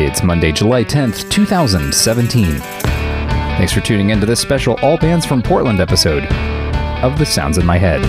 It's Monday, July 10th, 2017. Thanks for tuning in to this special All Bands from Portland episode of The Sounds in My Head.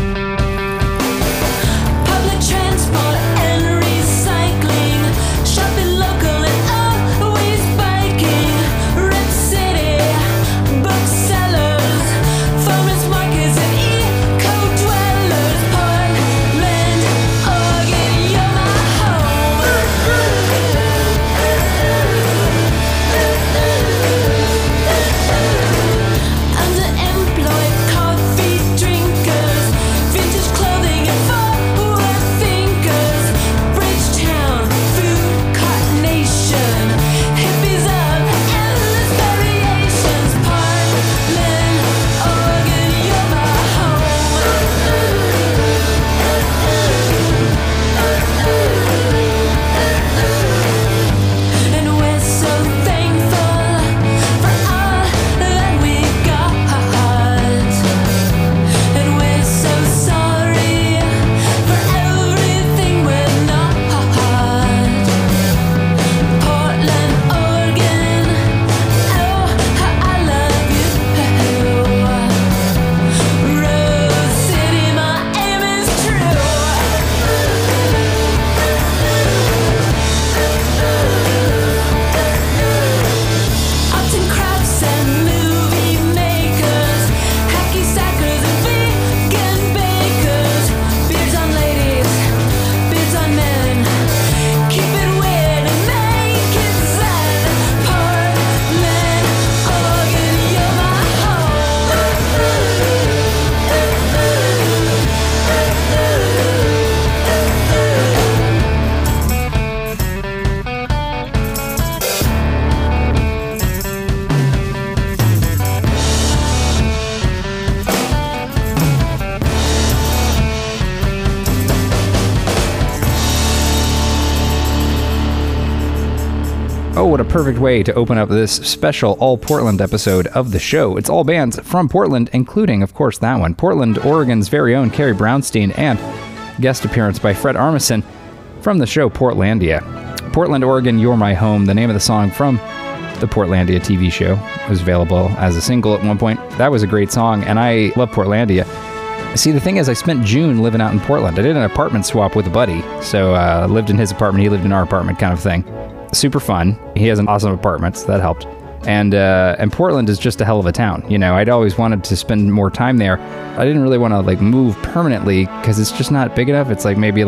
Oh, what a perfect way to open up this special All Portland episode of the show. It's all bands from Portland, including, of course, that one, Portland, Oregon's very own Carrie Brownstein, and guest appearance by Fred Armisen from the show Portlandia. Portland, Oregon, You're My Home, the name of the song from the Portlandia TV show. It was available as a single at one point. That was a great song, and I love Portlandia. See, the thing is, I spent June living out in Portland. I did an apartment swap with a buddy, so I lived in his apartment, he lived in our apartment kind of thing. Super fun. He has an awesome apartment, so that helped. And Portland is just a hell of a town. You know, I'd always wanted to spend more time there. I didn't really want to move permanently because it's just not big enough. It's maybe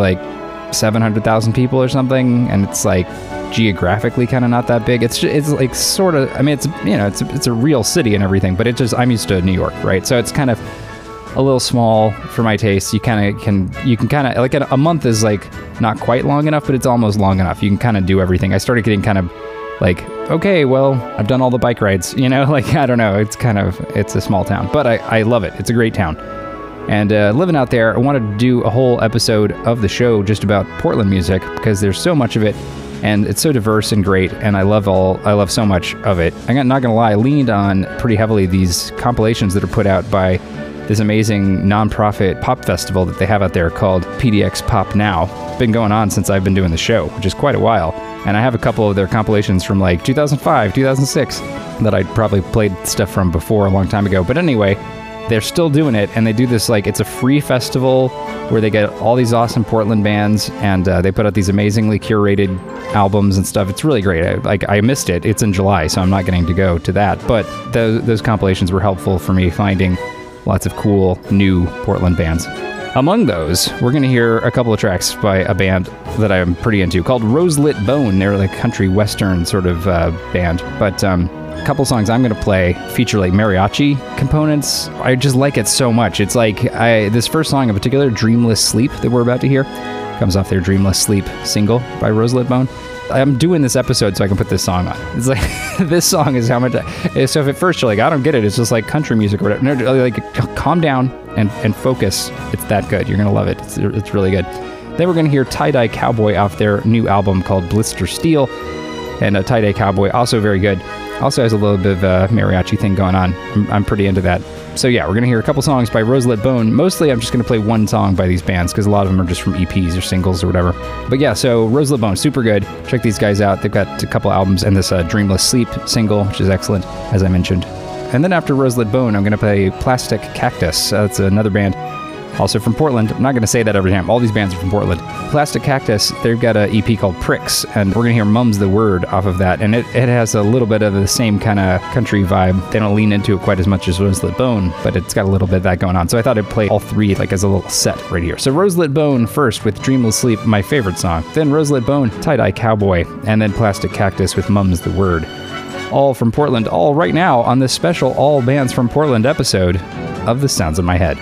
700,000 people or something, and it's geographically kind of not that big. It's sort of. I mean, it's a real city and everything, but I'm used to New York, right? So it's kind of a little small for my taste. You can a month is not quite long enough, but it's almost long enough. You can kind of do everything. I started getting kind of okay, well, I've done all the bike rides, I don't know. It's a small town, but I love it. It's a great town. And living out there, I wanted to do a whole episode of the show just about Portland music because there's so much of it and it's so diverse and great. And I love so much of it. I'm not going to lie, I leaned on pretty heavily these compilations that are put out by this amazing nonprofit pop festival that they have out there called PDX Pop Now. It's been going on since I've been doing the show, which is quite a while. And I have a couple of their compilations from 2005, 2006 that I'd probably played stuff from before a long time ago. But anyway, they're still doing it, and they do this it's a free festival where they get all these awesome Portland bands, and they put out these amazingly curated albums and stuff. It's really great. I missed it. It's in July, so I'm not getting to go to that. But those compilations were helpful for me finding lots of cool new Portland bands. Among those, we're going to hear a couple of tracks by a band that I'm pretty into called Roselit Bone. They're a country western sort of band, but a couple songs I'm going to play feature mariachi components. I just like it so much. It's this first song in particular, Dreamless Sleep, that we're about to hear, comes off their Dreamless Sleep single by Roselit Bone. I'm doing this episode so I can put this song on. It's this song is how much so if at first you're I don't get it, it's just country music or whatever. No, calm down and focus. It's that good. You're going to love it. It's really good. Then we're going to hear Tie Dye Cowboy off their new album called Blister Steel. And Tie Dye Cowboy, also very good. Also has a little bit of a mariachi thing going on. I'm pretty into that. So yeah, we're going to hear a couple songs by Roselit Bone. Mostly I'm just going to play one song by these bands because a lot of them are just from EPs or singles or whatever. But yeah, so Roselit Bone, super good. Check these guys out. They've got a couple albums and this Dreamless Sleep single, which is excellent, as I mentioned. And then after Roselit Bone, I'm going to play Plastic Cactus. That's another band, also from Portland. I'm not going to say that every time. All these bands are from Portland. Plastic Cactus, they've got an EP called Pricks, and we're going to hear Mum's the Word off of that. And it has a little bit of the same kind of country vibe. They don't lean into it quite as much as Roselit Bone, but it's got a little bit of that going on. So I thought I'd play all three like as a little set right here. So Roselit Bone first with Dreamless Sleep, my favorite song. Then Roselit Bone, Tie-Dye Cowboy, and then Plastic Cactus with Mum's the Word. All from Portland, all right now on this special All Bands from Portland episode of The Sounds in My Head.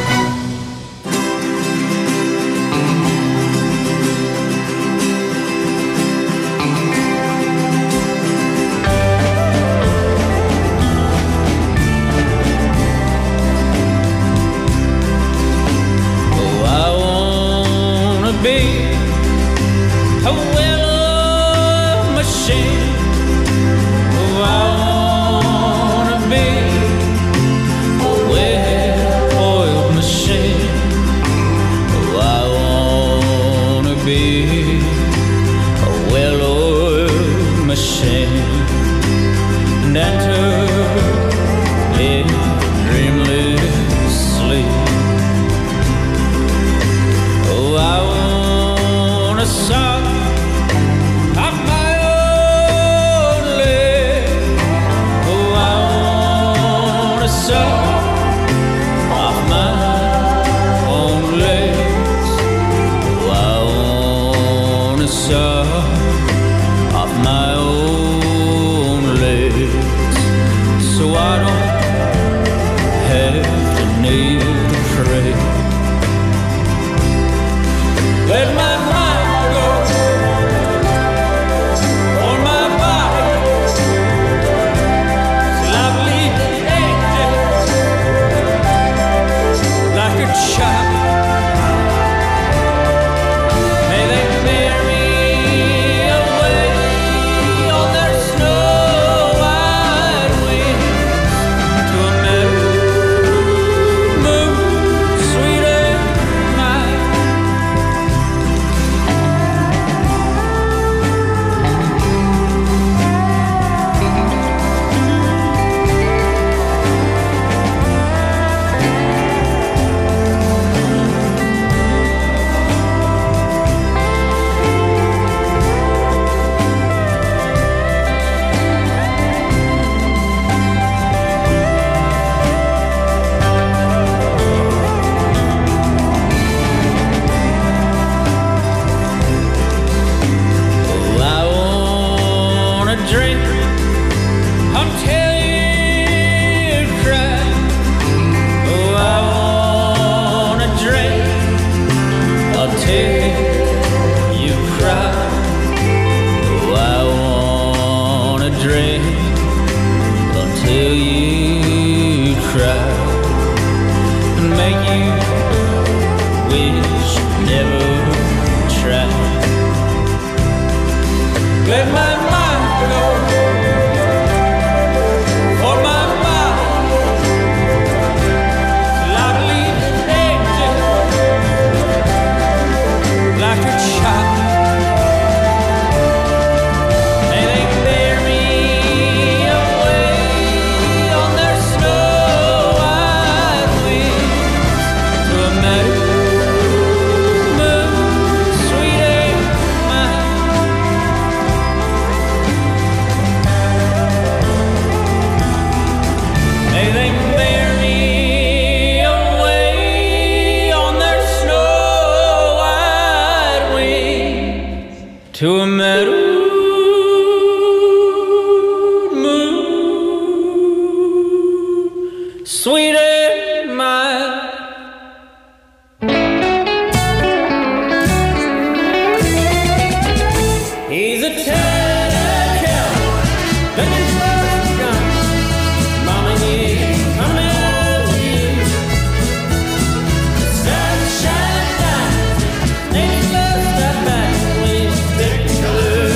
To a meadow moon, sweet and mild. He's a tattered cowboy, looking for a gun. Mama, he's coming with you. The sun shines down, they close that back with pictures.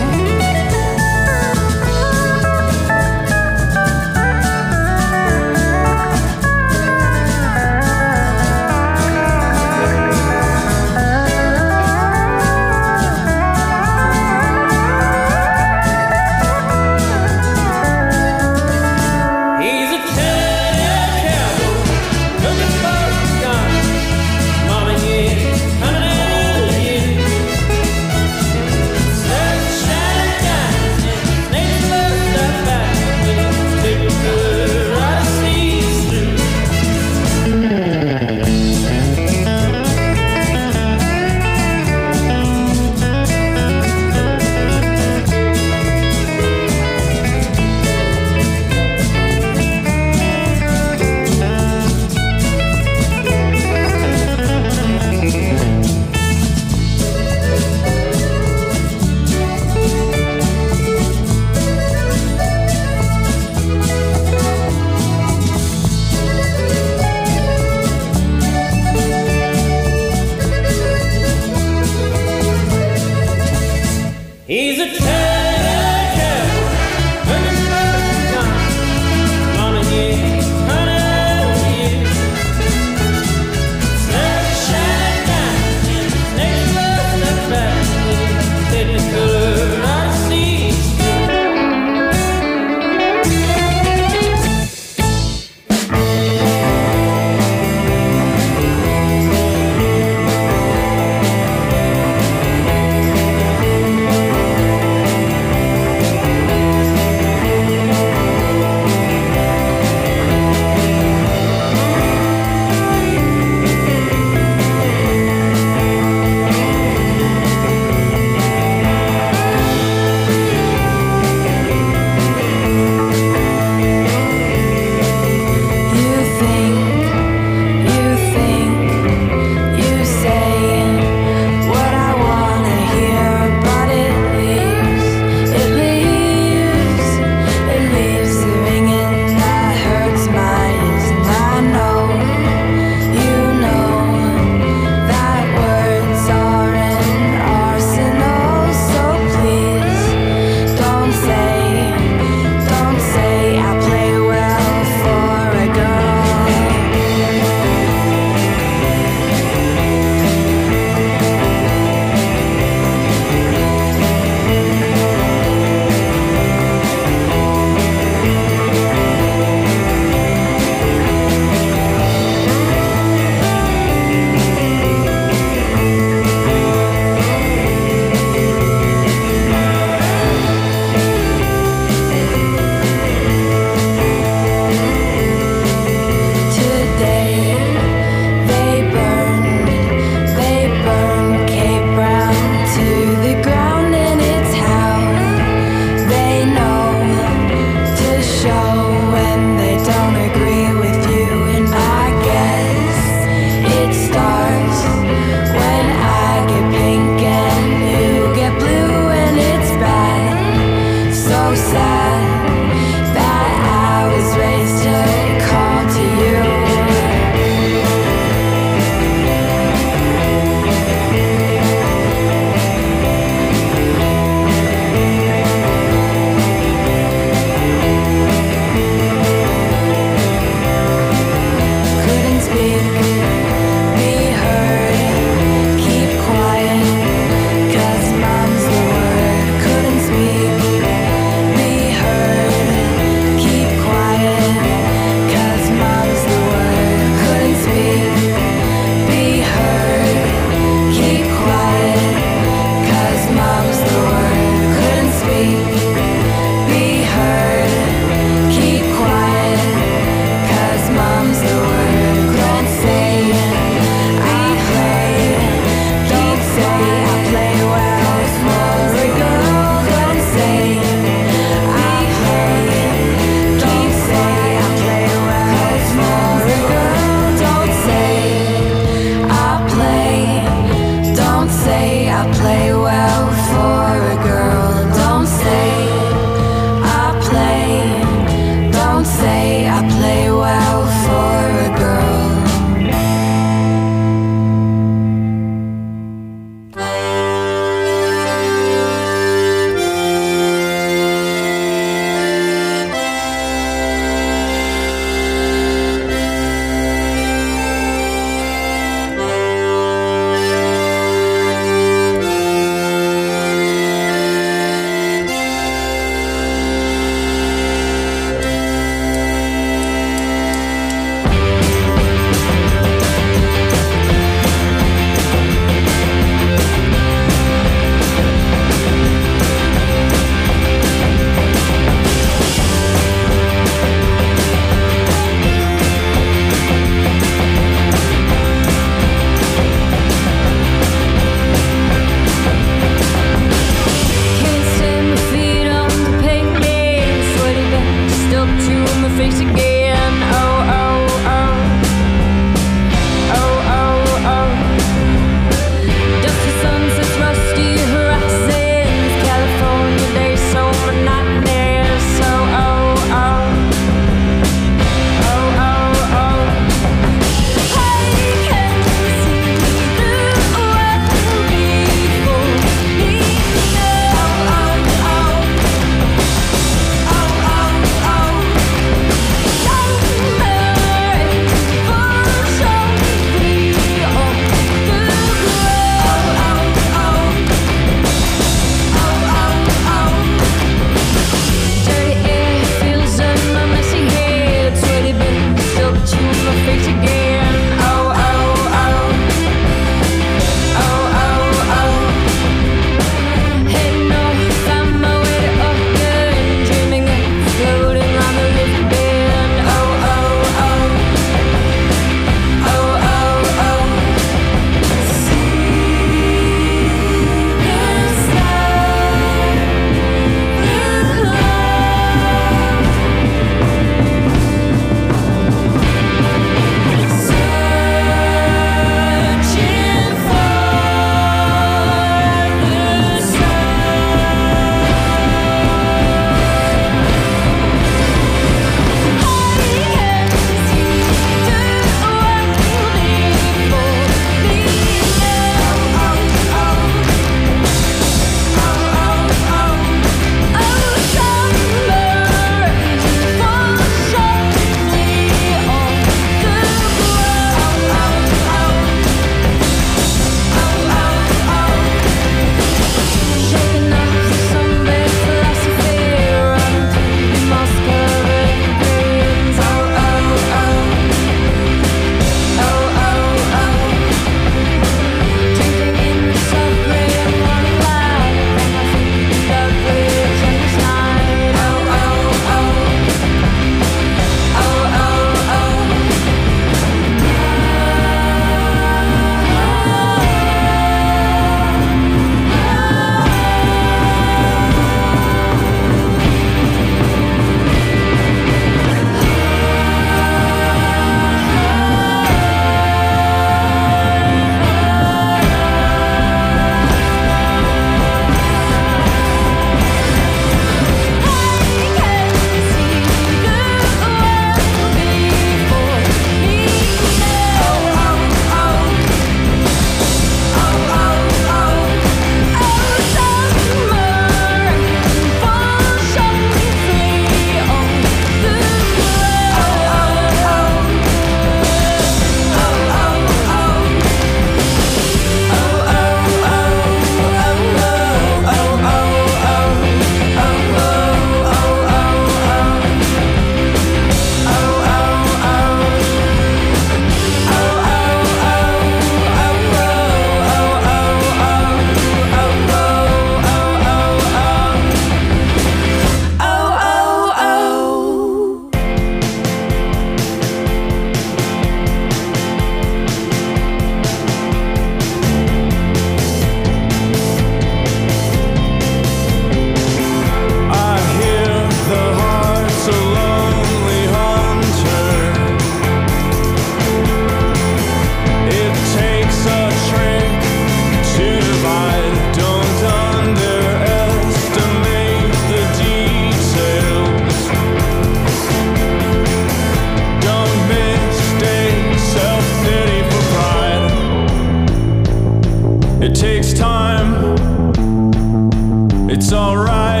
it's alright.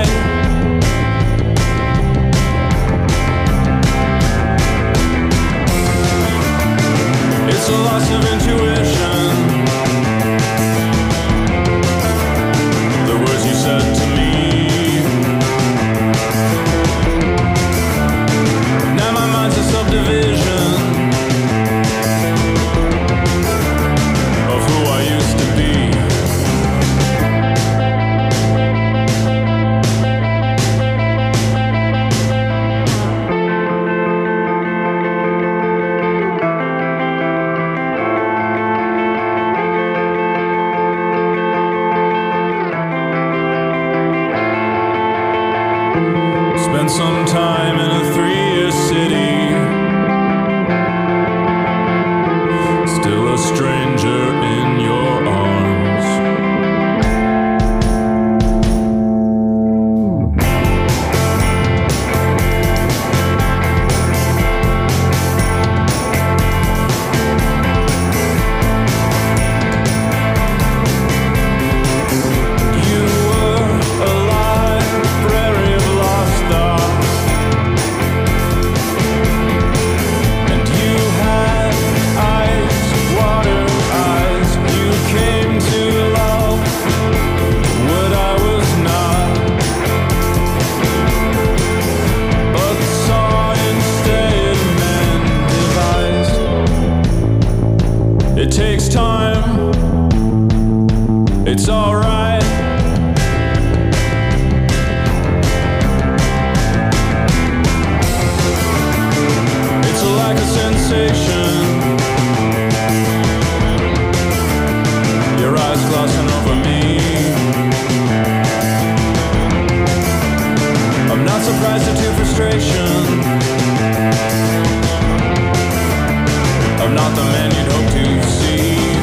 It's a loss of intuition. The words you said to me. Now my mind's a subdivision of who I used to be. Spent some time in a 3-year city, still a stranger in your arms. You were a library of lost thoughts, and you had eyes, water eyes. You came to love what I was not, but saw instead men devised. It takes time, it's alright. It's like a sensation. Your eyes glossing over me. I'm not surprised at your frustration. I'm not the man you'd hope to see.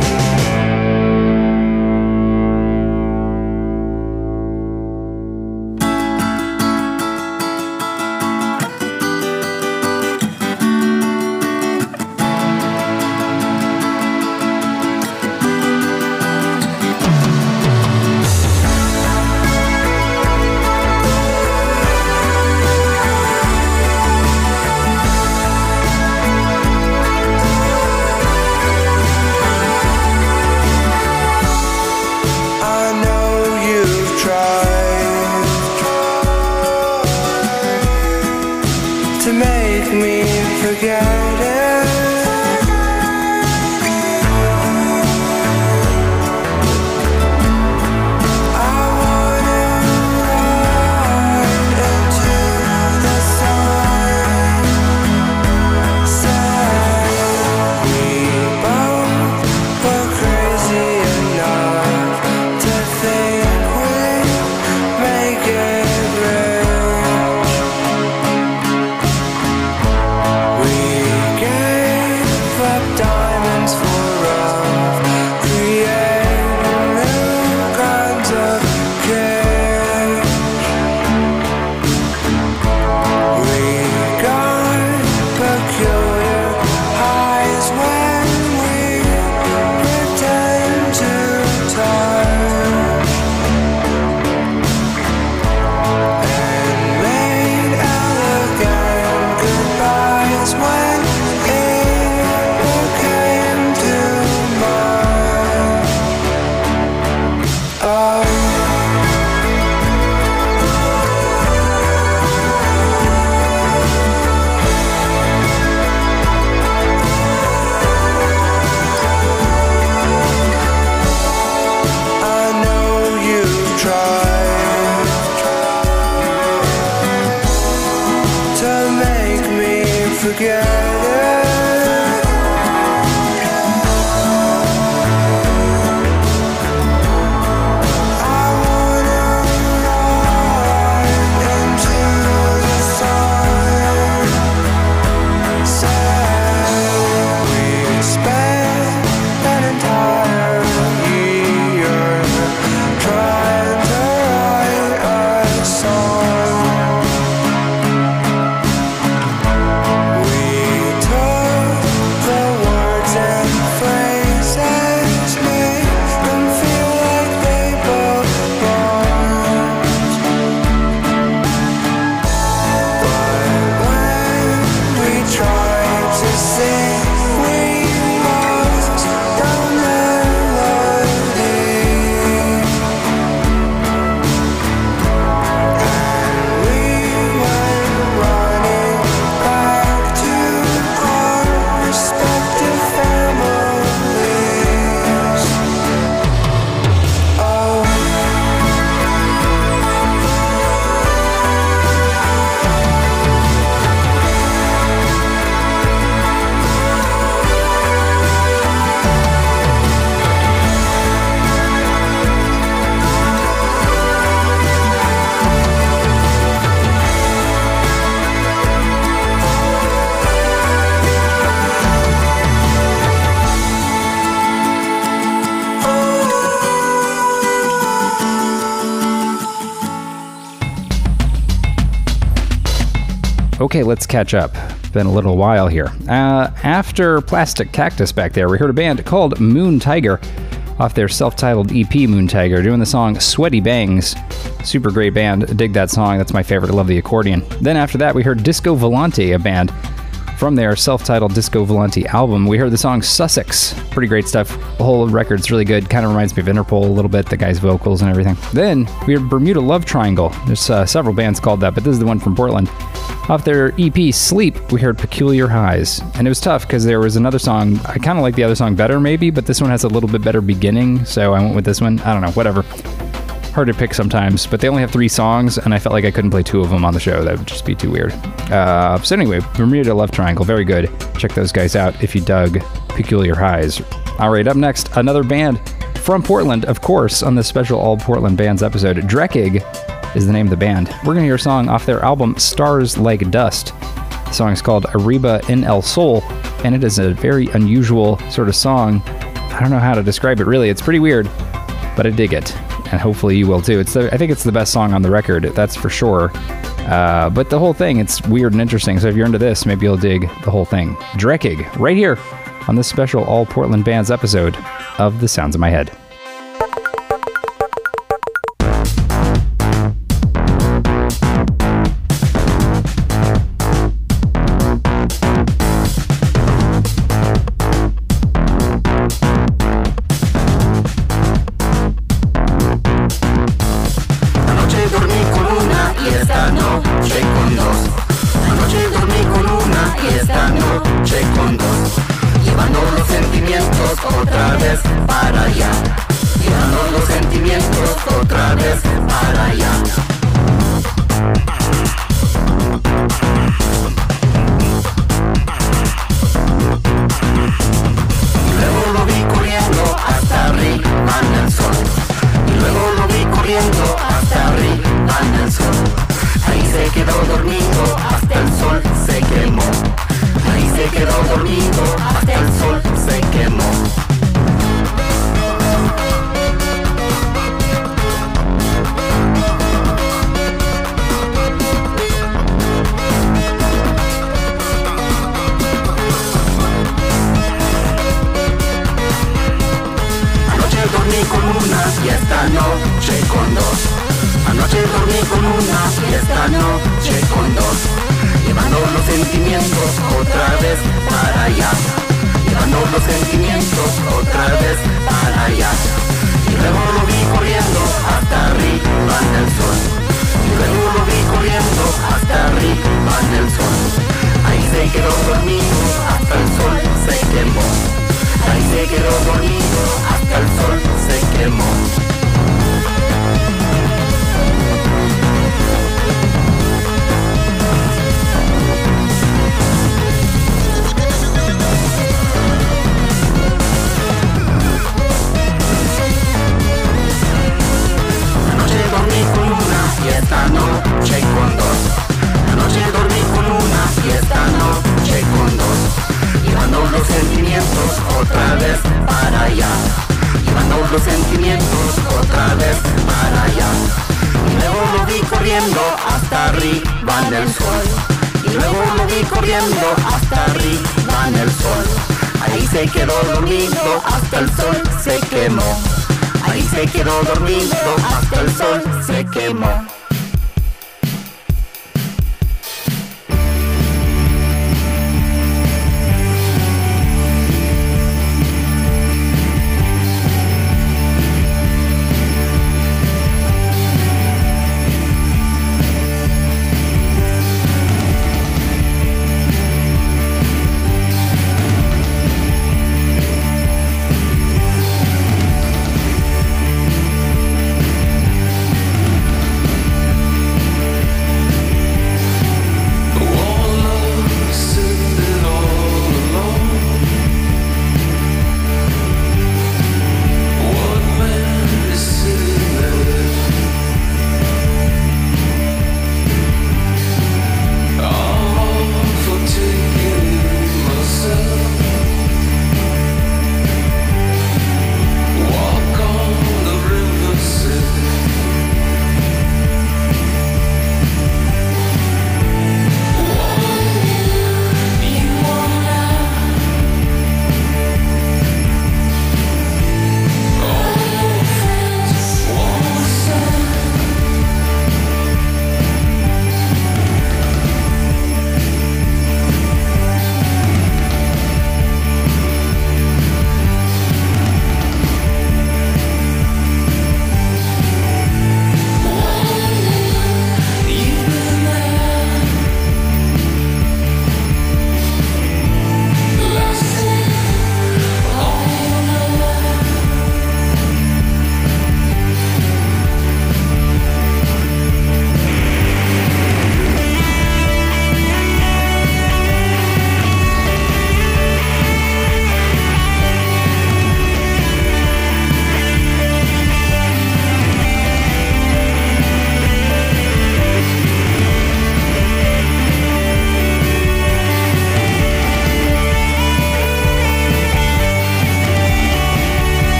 I know you've tried to make me forget it. I wanna ride into the sun. Say we both were crazy enough to think we'd make it rich. We gave up diamonds for love, creating new kinds of cage. We got peculiar highs when we pretend to touch, and made elegant goodbyes when it became too much. Oh. I know you've tried to make me forget it. I wanna ride into the sun. Say we spent an entire year trying to write a song. We Okay, let's catch up. Been a little while here. After Plastic Cactus back there, we heard a band called Moon Tiger off their self-titled EP, Moon Tiger, doing the song Sweaty Bangs. Super great band. Dig that song. That's my favorite. I love the accordion. Then after that, we heard Disco Volante, a band from their self-titled Disco Volante album. We heard the song Sussex. Pretty great stuff. The whole record's really good. Kind of reminds me of Interpol a little bit, the guy's vocals and everything. Then we heard Bermuda Love Triangle. There's several bands called that, but this is the one from Portland. Off their EP Sleep, we heard Peculiar Highs. And it was tough because there was another song. I kind of like the other song better maybe, but this one has a little bit better beginning, so I went with this one. I don't know, whatever. Hard to pick sometimes, but they only have 3 songs, and I felt like I couldn't play 2 of them on the show. That would just be too weird. So anyway, Bermuda Love Triangle, very good. Check those guys out if you dug Peculiar Highs. All right, up next, another band from Portland, of course, on this special All Portland Bands episode. Dreckig is the name of the band. We're going to hear a song off their album Stars Like Dust. The song is called Arriba en el Sol, and it is a very unusual sort of song. I don't know how to describe it, really. It's pretty weird, but I dig it. And hopefully you will too. I think it's the best song on the record, that's for sure. But the whole thing, it's weird and interesting. So if you're into this, maybe you'll dig the whole thing. Dreckig, right here on this special All Portland Bands episode of The Sounds of My Head.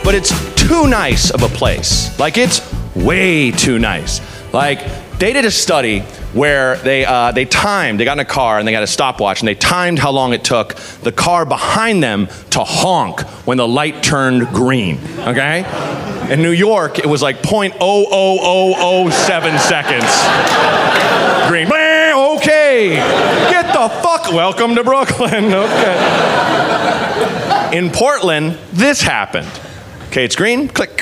but it's too nice of a place. Like, it's way too nice. Like, they did a study where they got in a car and they got a stopwatch and they timed how long it took the car behind them to honk when the light turned green, okay? In New York, it was like 0.00007 seconds. Green, okay, get the fuck, welcome to Brooklyn, okay. In Portland, this happened. Okay, it's green, click.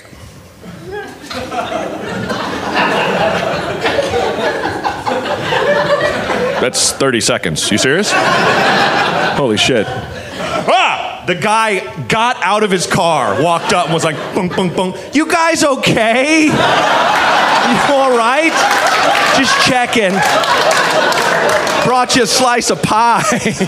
That's 30 seconds. You serious? Holy shit. Ah! The guy got out of his car, walked up, and was like, boom, boom, boom. You guys okay? You all right? Just checking. Brought you a slice of pie.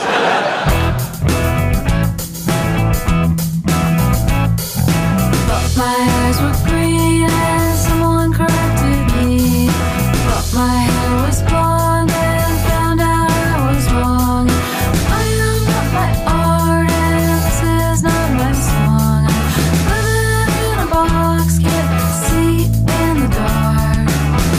My eyes were green and someone corrected me. But my hair was blonde and found out I was wrong. I am not my art and this is not my song. Living in a box, can't see in the dark.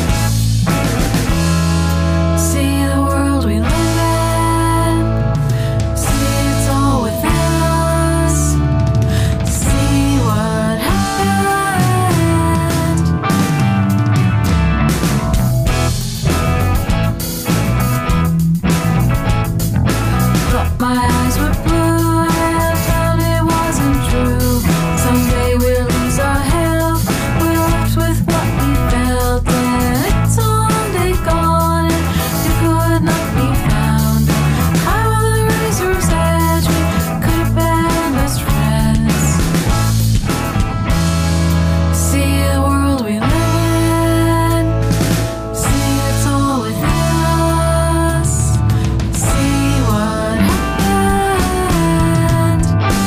See the world we live in. See it's all within us. See what happened. But my eyes were blue and I found it wasn't true. Someday we'll lose our health. We're left with what we felt, and it's one day gone and it could not be found. High on the razor's edge, we could have been best friends. See the world we live in. See it's all within us. See what happened.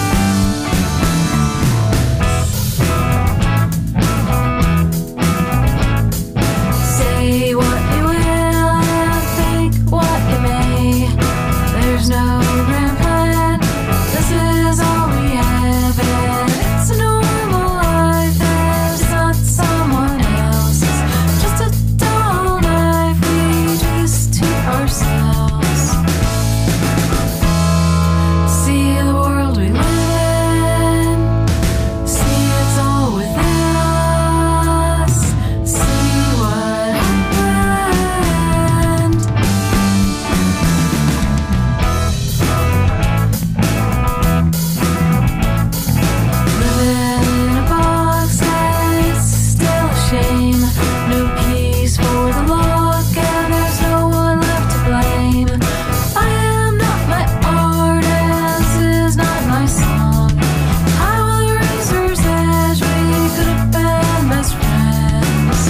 Say what you will and think what you may. There's no grand plan. This is all we have, and it's a normal life, and it's not someone else's. Just a dull life we do this to ourselves. See the world we live in. See it's all within us. See what happened. Living in a box and it's still a shame. No keys for the lock and there's no one left to blame. I am not my art and this is not my song. High on the razor's edge, we could have been best friends.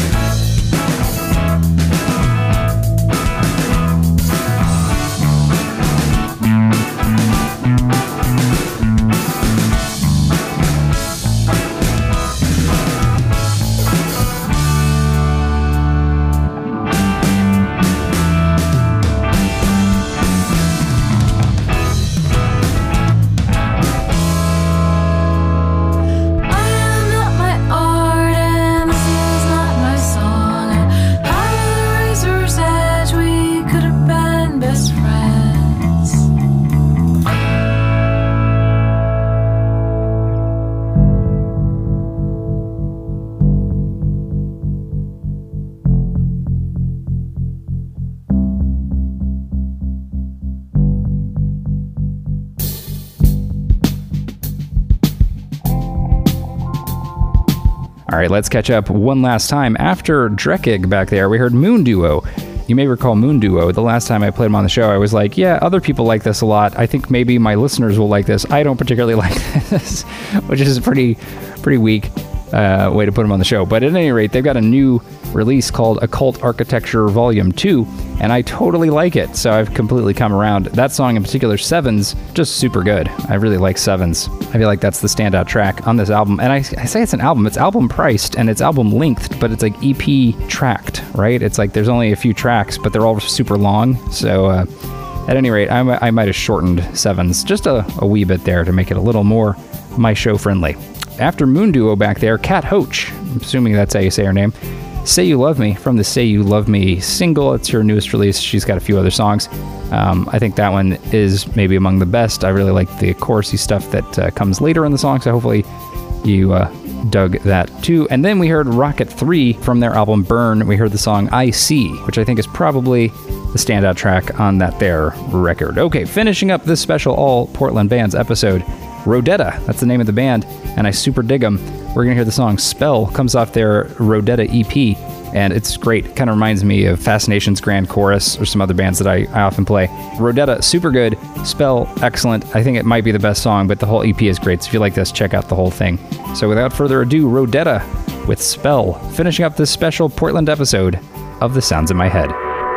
I am not my art and this is not my song. High on the razor's edge, we could have been best friends. All right, let's catch up one last time. After Dreckig back there, we heard Moon Duo. You may recall Moon Duo. The last time I played them on the show, I was like, yeah, other people like this a lot. I think maybe my listeners will like this. I don't particularly like this, which is a pretty weak way to put them on the show. But at any rate, they've got a new release called Occult Architecture Volume 2, and I totally like it. So I've completely come around. That song in particular, Sevens, just super good. I really like Sevens. I feel like that's the standout track on this album. And I say it's an album. It's album priced and it's album lengthed, but it's like EP tracked, right? It's like there's only a few tracks, but they're all super long. So at any rate, I might have shortened Sevens just a wee bit there to make it a little more my show friendly. after Moon Duo back there, Kat Hoach, I'm assuming that's how you say her name, Say You Love Me from the Say You Love Me single. It's her newest release. She's got a few other songs. I think that one is maybe among the best. I really like the chorusy stuff that comes later in the song, so hopefully you dug that too. And then we heard Rocket 3 from their album Burn. We heard the song I See, which I think is probably the standout track on that there record. Okay, finishing up this special All Portland Bands episode, Rodetta, that's the name of the band, and I super dig them. We're going to hear the song Spell, comes off their Rodetta EP, and it's great. Kind of reminds me of Fascination's Grand Chorus or some other bands that I often play. Rodetta, super good. Spell, excellent. I think it might be the best song, but the whole EP is great. So if you like this, check out the whole thing. So without further ado, Rodetta with Spell, finishing up this special Portland episode of The Sounds in My Head.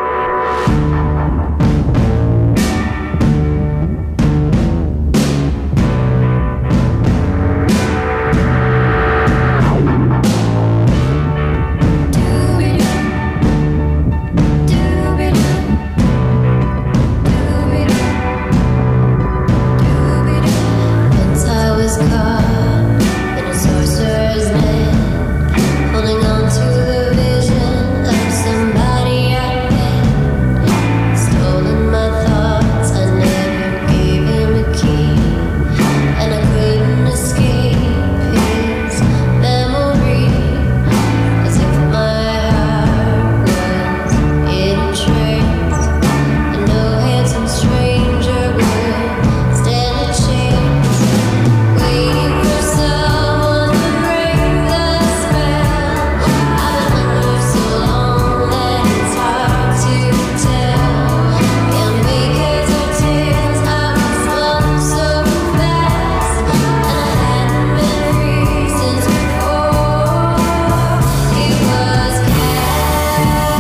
Once I was caught in a sorcerer's net, holding on to the vision of somebody I met. Stolen my thoughts, I never gave him a key, and I couldn't escape his memory, as if my heart was in a trance, and no handsome stranger would stand a chance. Waiting for someone to break the spell. I've been under so long that it's hard to tell. And because of tears, I was run so fast, and I hadn't been free since before it was cast.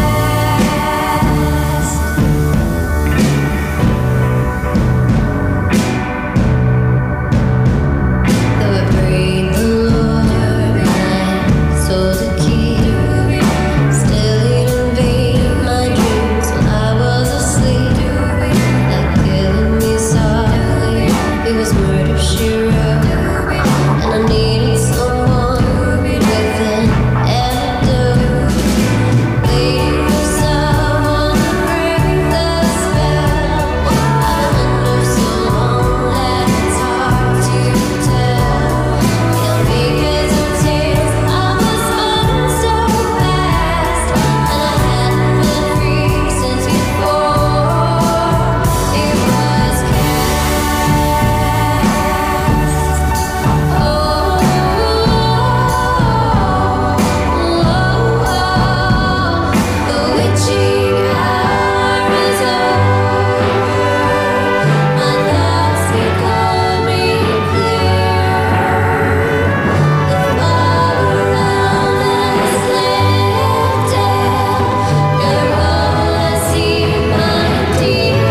Though I prayed the Lord, my soul to keep, still he'd invade my dreams while I was asleep. Like killing me softly, it was murder she wrote, and I needed someone with an antidote. Waiting for someone to break the spell. I've been under so long that it's hard to tell. And because of tears, I was running so fast, and I hadn't been free since before it was cast. The witching hour is over. My thoughts becoming clear. The fog around us lifted. You're all I see, my dear.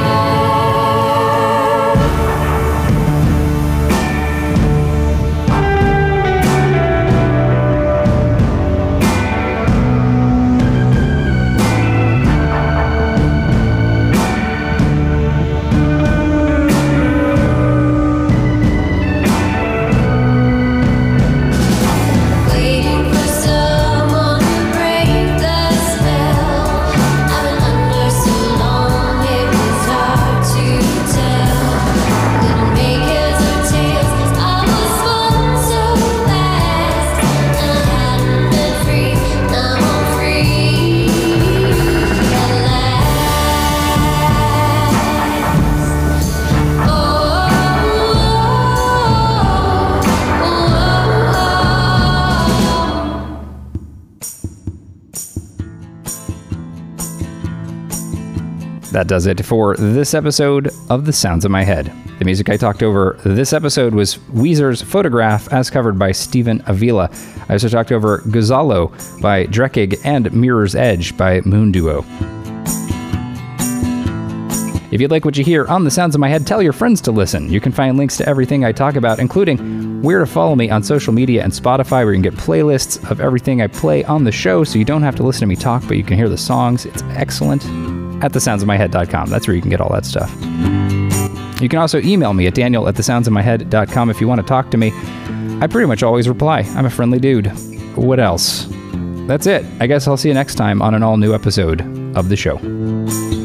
Waiting for someone to break the spell. I've been under so long, it was hard to tell. Couldn't make heads or tails, I was running so fast, and I hadn't been free. Now I'm free at That does it for this episode of The Sounds in My Head. The music I talked over this episode was Weezer's Photograph, as covered by Steven Avila. I also talked over Gonzalo by Dreckig and Mirror's Edge by Moon Duo. If you like what you hear on The Sounds in My Head, tell your friends to listen. You can find links to everything I talk about, including where to follow me on social media and Spotify, where you can get playlists of everything I play on the show, so you don't have to listen to me talk, but you can hear the songs. It's excellent. At thesoundsinmyhead.com. That's where you can get all that stuff. You can also email me at daniel@thesoundsinmyhead.com if you want to talk to me. I pretty much always reply. I'm a friendly dude. What else? That's it. I guess I'll see you next time on an all-new episode of the show.